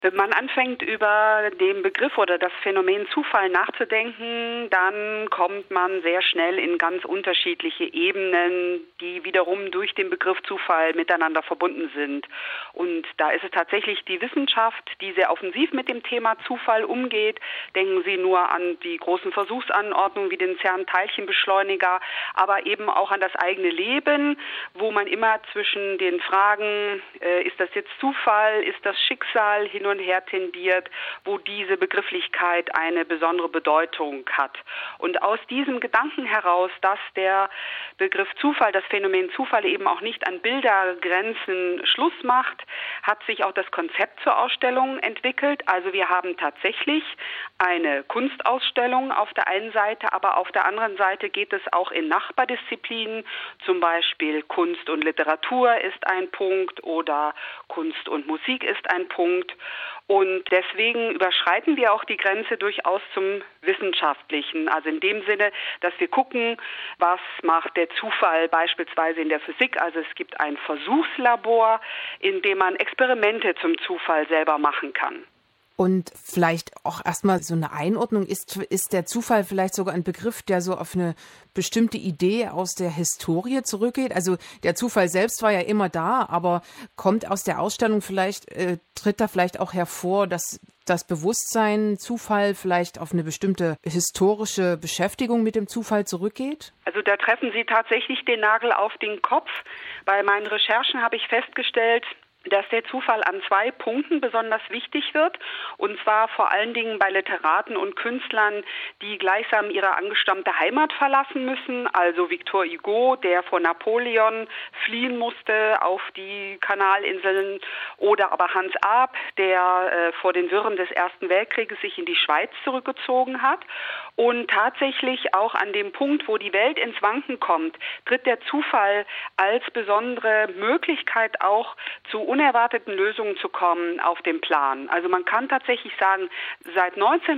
Wenn man anfängt, über den Begriff oder das Phänomen Zufall nachzudenken, dann kommt man sehr schnell in ganz unterschiedliche Ebenen, die wiederum durch den Begriff Zufall miteinander verbunden sind. Und da ist es tatsächlich die Wissenschaft, die sehr offensiv mit dem Thema Zufall umgeht. Denken Sie nur an die großen Versuchsanordnungen wie den CERN-Teilchenbeschleuniger, aber eben auch an das eigene Leben, wo man immer zwischen den Fragen, ist das jetzt Zufall, ist das Schicksal, hin und her tendiert, wo diese Begrifflichkeit eine besondere Bedeutung hat. Und aus diesem Gedanken heraus, dass der Begriff Zufall, das Phänomen Zufall eben auch nicht an Bildergrenzen Schluss macht, hat sich auch das Konzept zur Ausstellung entwickelt. Also wir haben tatsächlich eine Kunstausstellung auf der einen Seite, aber auf der anderen Seite geht es auch in Nachbardisziplinen, zum Beispiel Kunst und Literatur ist ein Punkt oder Kunst und Musik ist ein Punkt. Und deswegen überschreiten wir auch die Grenze durchaus zum Wissenschaftlichen. Also in dem Sinne, dass wir gucken, was macht der Zufall beispielsweise in der Physik. Also es gibt ein Versuchslabor, in dem man Experimente zum Zufall selber machen kann. Und vielleicht auch erstmal so eine Einordnung, ist der Zufall vielleicht sogar ein Begriff, der so auf eine bestimmte Idee aus der Historie zurückgeht? Also der Zufall selbst war ja immer da, aber kommt aus der Ausstellung vielleicht, tritt da vielleicht auch hervor, dass das Bewusstsein Zufall vielleicht auf eine bestimmte historische Beschäftigung mit dem Zufall zurückgeht? Also da treffen Sie tatsächlich den Nagel auf den Kopf. Bei meinen Recherchen habe ich festgestellt, dass der Zufall an 2 Punkten besonders wichtig wird, und zwar vor allen Dingen bei Literaten und Künstlern, die gleichsam ihre angestammte Heimat verlassen müssen, also Victor Hugo, der vor Napoleon fliehen musste auf die Kanalinseln, oder aber Hans Arp, der vor den Wirren des Ersten Weltkrieges sich in die Schweiz zurückgezogen hat. Und tatsächlich auch an dem Punkt, wo die Welt ins Wanken kommt, tritt der Zufall als besondere Möglichkeit auch zu unerwarteten Lösungen zu kommen auf dem Plan. Also man kann tatsächlich sagen, seit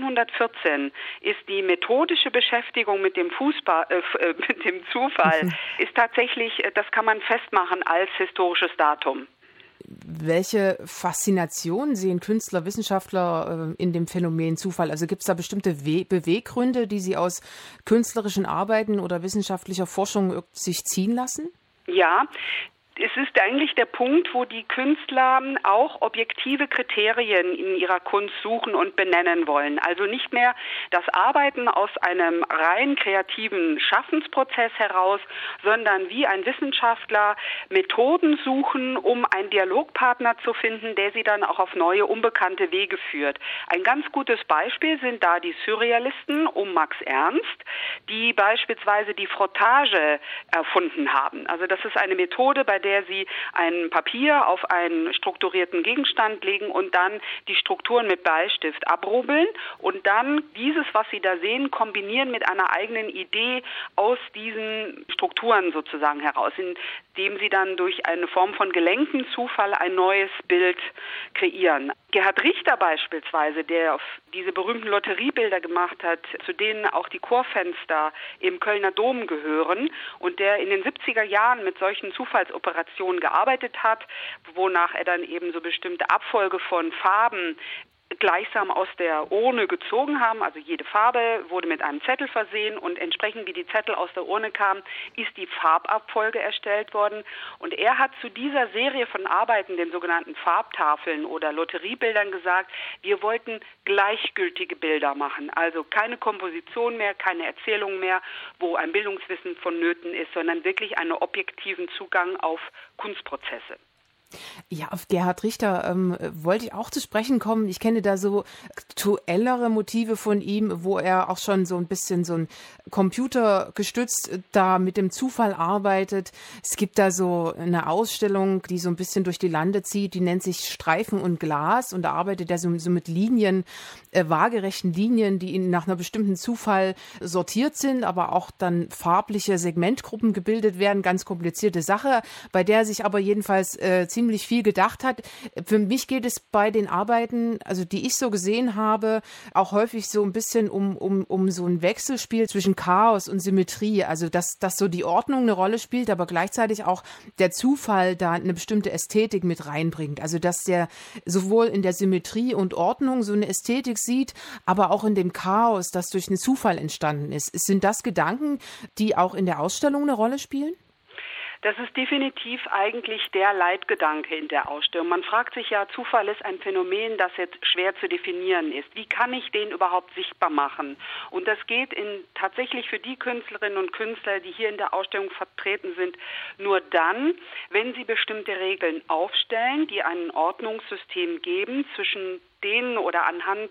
1914 ist die methodische Beschäftigung mit dem mit dem Zufall ist tatsächlich, das kann man festmachen als historisches Datum. Welche Faszination sehen Künstler, Wissenschaftler in dem Phänomen Zufall? Also gibt es da bestimmte Beweggründe, die sie aus künstlerischen Arbeiten oder wissenschaftlicher Forschung sich ziehen lassen? Ja. Es ist eigentlich der Punkt, wo die Künstler auch objektive Kriterien in ihrer Kunst suchen und benennen wollen. Also nicht mehr das Arbeiten aus einem rein kreativen Schaffensprozess heraus, sondern wie ein Wissenschaftler Methoden suchen, um einen Dialogpartner zu finden, der sie dann auch auf neue, unbekannte Wege führt. Ein ganz gutes Beispiel sind da die Surrealisten um Max Ernst, die beispielsweise die Frottage erfunden haben. Also das ist eine Methode, bei der sie ein Papier auf einen strukturierten Gegenstand legen und dann die Strukturen mit Bleistift abrubbeln und dann dieses, was sie da sehen, kombinieren mit einer eigenen Idee aus diesen Strukturen sozusagen heraus, indem sie dann durch eine Form von gelenkten Zufall ein neues Bild kreieren. Gerhard Richter beispielsweise, der auf diese berühmten Lotteriebilder gemacht hat, zu denen auch die Chorfenster im Kölner Dom gehören und der in den 70er Jahren mit solchen Zufallsoperationen gearbeitet hat, wonach er dann eben so bestimmte Abfolge von Farben gleichsam aus der Urne gezogen haben. Also jede Farbe wurde mit einem Zettel versehen und entsprechend wie die Zettel aus der Urne kamen, ist die Farbabfolge erstellt worden. Und er hat zu dieser Serie von Arbeiten, den sogenannten Farbtafeln oder Lotteriebildern gesagt, wir wollten gleichgültige Bilder machen. Also keine Komposition mehr, keine Erzählung mehr, wo ein Bildungswissen vonnöten ist, sondern wirklich einen objektiven Zugang auf Kunstprozesse. Ja, auf Gerhard Richter wollte ich auch zu sprechen kommen. Ich kenne da so aktuellere Motive von ihm, wo er auch schon so ein bisschen so ein computergestützt da mit dem Zufall arbeitet. Es gibt da so eine Ausstellung, die so ein bisschen durch die Lande zieht, die nennt sich Streifen und Glas und da arbeitet er so mit Linien, waagerechten Linien, die nach einer bestimmten Zufall sortiert sind, aber auch dann farbliche Segmentgruppen gebildet werden. Ganz komplizierte Sache, bei der sich aber jedenfalls ziemlich ziemlich viel gedacht hat. Für mich geht es bei den Arbeiten, also die ich so gesehen habe, auch häufig so ein bisschen um so ein Wechselspiel zwischen Chaos und Symmetrie. Also dass so die Ordnung eine Rolle spielt, aber gleichzeitig auch der Zufall da eine bestimmte Ästhetik mit reinbringt. Also dass der sowohl in der Symmetrie und Ordnung so eine Ästhetik sieht, aber auch in dem Chaos, das durch einen Zufall entstanden ist. Sind das Gedanken, die auch in der Ausstellung eine Rolle spielen? Das ist definitiv eigentlich der Leitgedanke in der Ausstellung. Man fragt sich ja, Zufall ist ein Phänomen, das jetzt schwer zu definieren ist. Wie kann ich den überhaupt sichtbar machen? Und das geht tatsächlich für die Künstlerinnen und Künstler, die hier in der Ausstellung vertreten sind, nur dann, wenn sie bestimmte Regeln aufstellen, die ein Ordnungssystem geben zwischen denen oder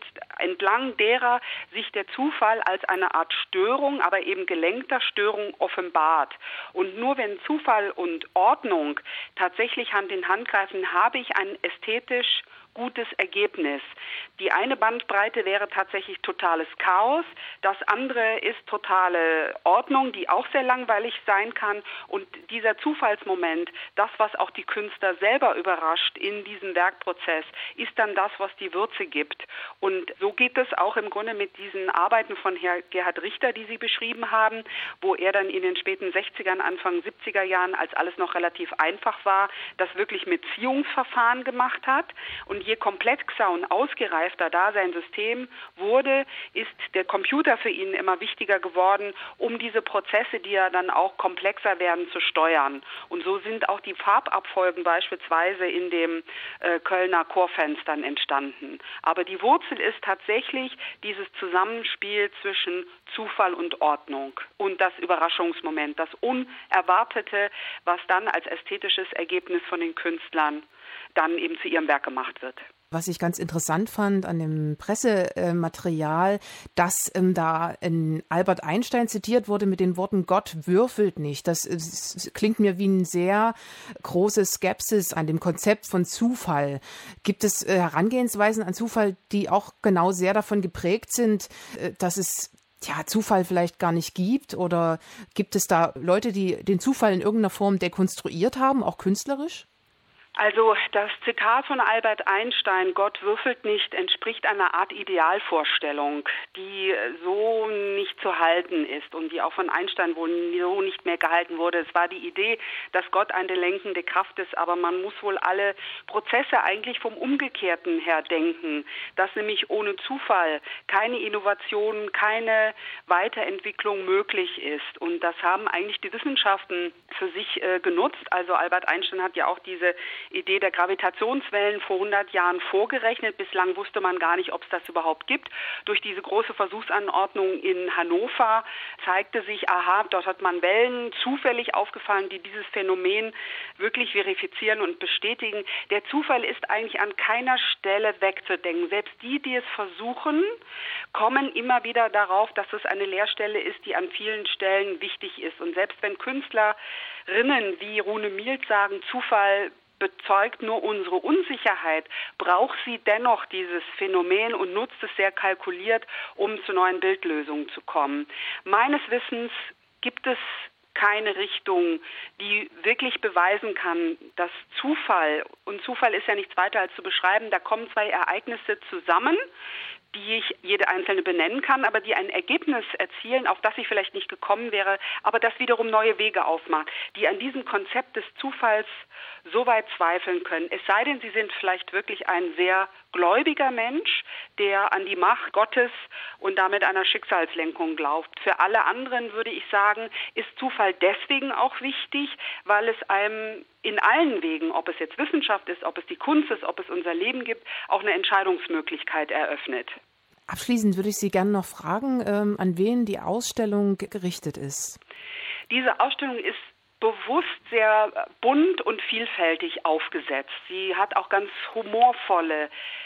entlang derer sich der Zufall als eine Art Störung, aber eben gelenkter Störung offenbart. Und nur wenn Zufall und Ordnung tatsächlich Hand in Hand greifen, habe ich ein ästhetisch gutes Ergebnis. Die eine Bandbreite wäre tatsächlich totales Chaos, das andere ist totale Ordnung, die auch sehr langweilig sein kann. Und dieser Zufallsmoment, das, was auch die Künstler selber überrascht in diesem Werkprozess, ist dann das, was die Würze gibt. Und so geht es auch im Grunde mit diesen Arbeiten von Gerhard Richter, die Sie beschrieben haben, wo er dann in den späten 60ern, Anfang 70er Jahren, als alles noch relativ einfach war, das wirklich mit Ziehungsverfahren gemacht hat. Und je komplexer und ausgereifter da sein System wurde, ist der Computer für ihn immer wichtiger geworden, um diese Prozesse, die ja dann auch komplexer werden, zu steuern. Und so sind auch die Farbabfolgen beispielsweise in dem Kölner Chorfenstern entstanden. Aber die Wurzel ist tatsächlich dieses Zusammenspiel zwischen Zufall und Ordnung und das Überraschungsmoment, das Unerwartete, was dann als ästhetisches Ergebnis von den Künstlern dann eben zu ihrem Werk gemacht wird. Was ich ganz interessant fand an dem Pressematerial, dass da Albert Einstein zitiert wurde mit den Worten „Gott würfelt nicht". Das klingt mir wie eine sehr große Skepsis an dem Konzept von Zufall. Gibt es Herangehensweisen an Zufall, die auch genau sehr davon geprägt sind, dass es Zufall vielleicht gar nicht gibt? Oder gibt es da Leute, die den Zufall in irgendeiner Form dekonstruiert haben, auch künstlerisch? Also das Zitat von Albert Einstein, Gott würfelt nicht, entspricht einer Art Idealvorstellung, die so nicht zu halten ist und die auch von Einstein wohl so nicht mehr gehalten wurde. Es war die Idee, dass Gott eine lenkende Kraft ist, aber man muss wohl alle Prozesse eigentlich vom Umgekehrten her denken, dass nämlich ohne Zufall keine Innovation, keine Weiterentwicklung möglich ist. Und das haben eigentlich die Wissenschaften für sich genutzt. Also Albert Einstein hat ja auch diese Idee der Gravitationswellen vor 100 Jahren vorgerechnet. Bislang wusste man gar nicht, ob es das überhaupt gibt. Durch diese große Versuchsanordnung in Hannover zeigte sich, dort hat man Wellen zufällig aufgefallen, die dieses Phänomen wirklich verifizieren und bestätigen. Der Zufall ist eigentlich an keiner Stelle wegzudenken. Selbst die es versuchen, kommen immer wieder darauf, dass es eine Leerstelle ist, die an vielen Stellen wichtig ist. Und selbst wenn Künstlerinnen wie Rune Mielt sagen, Zufall bezeugt nur unsere Unsicherheit, braucht sie dennoch dieses Phänomen und nutzt es sehr kalkuliert, um zu neuen Bildlösungen zu kommen. Meines Wissens gibt es keine Richtung, die wirklich beweisen kann, dass Zufall, und Zufall ist ja nichts weiter als zu beschreiben, da kommen zwei Ereignisse zusammen, die ich jede einzelne benennen kann, aber die ein Ergebnis erzielen, auf das ich vielleicht nicht gekommen wäre, aber das wiederum neue Wege aufmacht, die an diesem Konzept des Zufalls so weit zweifeln können. Es sei denn, sie sind vielleicht wirklich ein sehr gläubiger Mensch, der an die Macht Gottes und damit einer Schicksalslenkung glaubt. Für alle anderen würde ich sagen, ist Zufall deswegen auch wichtig, weil es einem in allen Wegen, ob es jetzt Wissenschaft ist, ob es die Kunst ist, ob es unser Leben gibt, auch eine Entscheidungsmöglichkeit eröffnet. Abschließend würde ich Sie gerne noch fragen, an wen die Ausstellung gerichtet ist. Diese Ausstellung ist bewusst sehr bunt und vielfältig aufgesetzt. Sie hat auch ganz humorvolle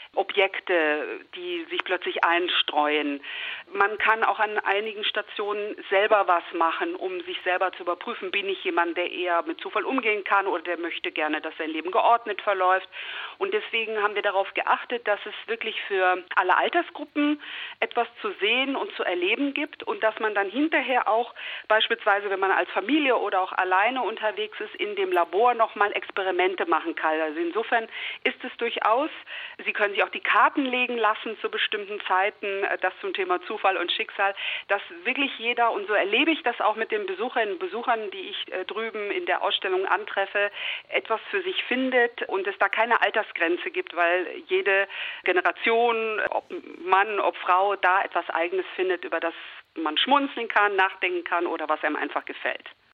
Objekte, die sich plötzlich einstreuen. Man kann auch an einigen Stationen selber was machen, um sich selber zu überprüfen, bin ich jemand, der eher mit Zufall umgehen kann oder der möchte gerne, dass sein Leben geordnet verläuft. Und deswegen haben wir darauf geachtet, dass es wirklich für alle Altersgruppen etwas zu sehen und zu erleben gibt und dass man dann hinterher auch beispielsweise, wenn man als Familie oder auch alleine unterwegs ist, in dem Labor nochmal Experimente machen kann. Also insofern ist es durchaus, Sie können sich auch die Karten legen lassen zu bestimmten Zeiten, das zum Thema Zufall und Schicksal, dass wirklich jeder, und so erlebe ich das auch mit den Besucherinnen und Besuchern, die ich drüben in der Ausstellung antreffe, etwas für sich findet und es da keine Altersgrenze gibt, weil jede Generation, ob Mann, ob Frau, da etwas Eigenes findet, über das man schmunzeln kann, nachdenken kann oder was einem einfach gefällt.